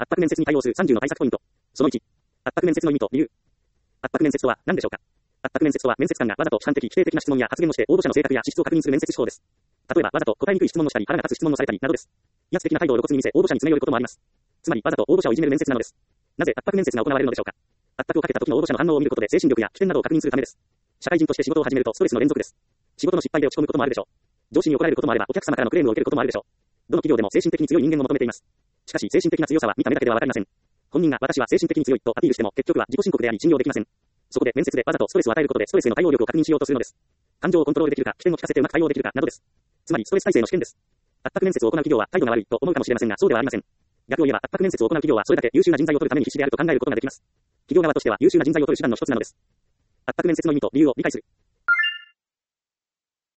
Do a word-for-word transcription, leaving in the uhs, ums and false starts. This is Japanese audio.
圧迫面接に対応するさんじゅうの対策ポイント。そのいち。圧迫面接の意味と理由。圧迫面接とは何でしょうか。圧迫面接とは面接官がわざと主観的否定的な質問や発言をして応募者の性格や資質を確認する面接手法です。例えばわざと答えにくい質問をしたり腹が立つ質問をされたりなどです。威圧的な態度を露骨に見せ応募者に詰め寄ることもあります。つまりわざと応募者をいじめる面接なのです。なぜ圧迫面接が行われるのでしょうか。圧迫をかけた時の応募者の反応を見ることで精神力や起点などを確認するためです。社会人として仕事を始めるとストレスの連続です。仕事の失敗で落ち込むこともあるでしょう。上司に怒られることもあればお客様からのクレームを受けることもあるでしょう。どの企業でも精神的に強い人間を求めています。しかし精神的な強さは見た目だけではわかりません。本人が私は精神的に強いとアピールしても結局は自己申告であり信用できません。そこで面接でわざとストレスを与えることでストレスへの対応力を確認しようとするのです。感情をコントロールできるか、起点を聞かせてうまく対応できるかなどです。つまりストレス耐性の試験です。圧迫面接を行う企業は態度が悪いと思うかもしれませんがそうではありません。逆を言えば圧迫面接を行う企業はそれだけ優秀な人材を取るために必死であると考えることができます。企業側としては優秀な人材を取る手段の一つなのです。圧迫面接の意味と理由を理解する。